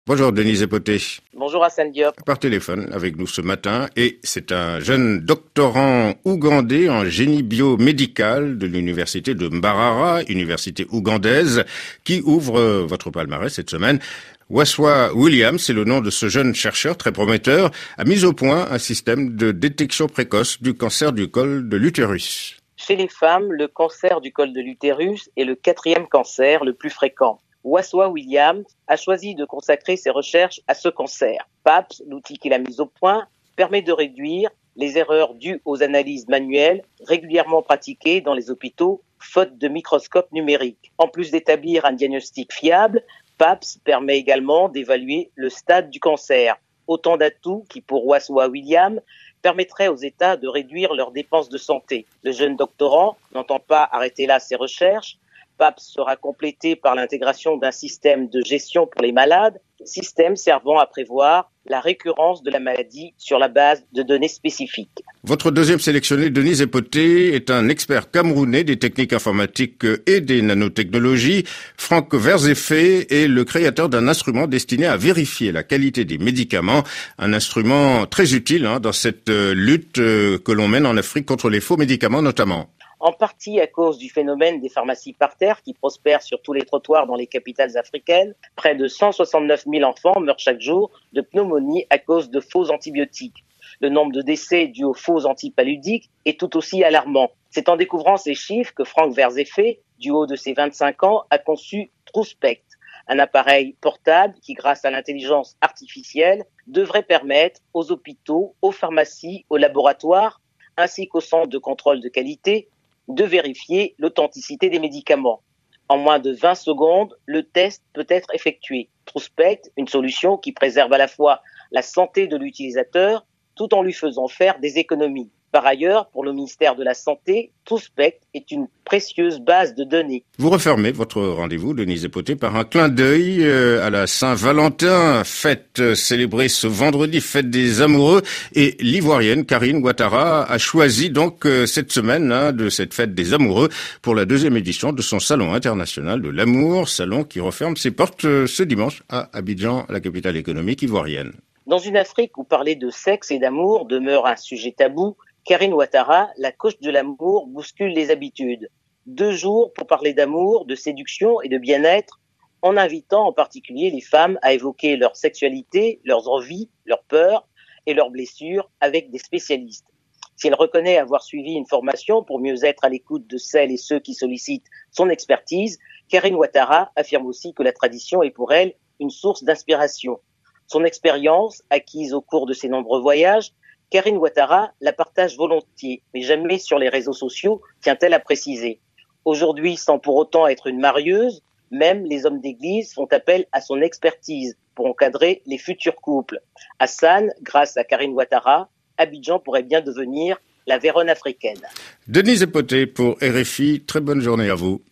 Bonjour Denise Epoté. Bonjour Hassan Diop. Par téléphone avec nous ce matin et c'est un jeune doctorant ougandais en génie biomédical de l'université de Mbarara, université ougandaise, qui ouvre votre palmarès cette semaine. Waswa Williams, c'est le nom de ce jeune chercheur très prometteur, a mis au point un système de détection précoce du cancer du col de l'utérus. Chez les femmes, le cancer du col de l'utérus est le 4e cancer le plus fréquent. Waswa Williams a choisi de consacrer ses recherches à ce cancer. PAPS, l'outil qu'il a mis au point, permet de réduire les erreurs dues aux analyses manuelles régulièrement pratiquées dans les hôpitaux, faute de microscope numérique. En plus d'établir un diagnostic fiable, PAPS permet également d'évaluer le stade du cancer. Autant d'atouts qui, pour Waswa Williams, permettraient aux États de réduire leurs dépenses de santé. Le jeune doctorant n'entend pas arrêter là ses recherches. PAPS sera complété par l'intégration d'un système de gestion pour les malades, système servant à prévoir la récurrence de la maladie sur la base de données spécifiques. Votre deuxième sélectionné, Denise Epoté, est un expert camerounais des techniques informatiques et des nanotechnologies. Franck Verzefé est le créateur d'un instrument destiné à vérifier la qualité des médicaments, un instrument très utile dans cette lutte que l'on mène en Afrique contre les faux médicaments notamment. En partie à cause du phénomène des pharmacies par terre qui prospèrent sur tous les trottoirs dans les capitales africaines, près de 169 000 enfants meurent chaque jour de pneumonie à cause de faux antibiotiques. Le nombre de décès dus aux faux antipaludiques est tout aussi alarmant. C'est en découvrant ces chiffres que Franck Verzefé, du haut de ses 25 ans, a conçu TruSpect, un appareil portable qui, grâce à l'intelligence artificielle, devrait permettre aux hôpitaux, aux pharmacies, aux laboratoires, ainsi qu'aux centres de contrôle de qualité, de vérifier l'authenticité des médicaments. En moins de 20 secondes, le test peut être effectué. TruSpect, une solution qui préserve à la fois la santé de l'utilisateur tout en lui faisant faire des économies. Par ailleurs, pour le ministère de la Santé, TruSpect est une précieuse base de données. Vous refermez votre rendez-vous, Denise Epoté, par un clin d'œil à la Saint-Valentin, fête célébrée ce vendredi, fête des amoureux. Et l'Ivoirienne Karine Ouattara a choisi donc cette semaine de cette fête des amoureux pour la deuxième édition de son Salon international de l'amour, salon qui referme ses portes ce dimanche à Abidjan, la capitale économique ivoirienne. Dans une Afrique où parler de sexe et d'amour demeure un sujet tabou, Karine Ouattara, la coach de l'amour, bouscule les habitudes. 2 jours pour parler d'amour, de séduction et de bien-être, en invitant en particulier les femmes à évoquer leur sexualité, leurs envies, leurs peurs et leurs blessures avec des spécialistes. Si elle reconnaît avoir suivi une formation pour mieux être à l'écoute de celles et ceux qui sollicitent son expertise, Karine Ouattara affirme aussi que la tradition est pour elle une source d'inspiration. Son expérience, acquise au cours de ses nombreux voyages, Karine Ouattara la partage volontiers, mais jamais sur les réseaux sociaux, tient-elle à préciser. Aujourd'hui, sans pour autant être une marieuse, même les hommes d'église font appel à son expertise pour encadrer les futurs couples. Hassan, grâce à Karine Ouattara, Abidjan pourrait bien devenir la Vérone africaine. Denise Epoté pour RFI, très bonne journée à vous.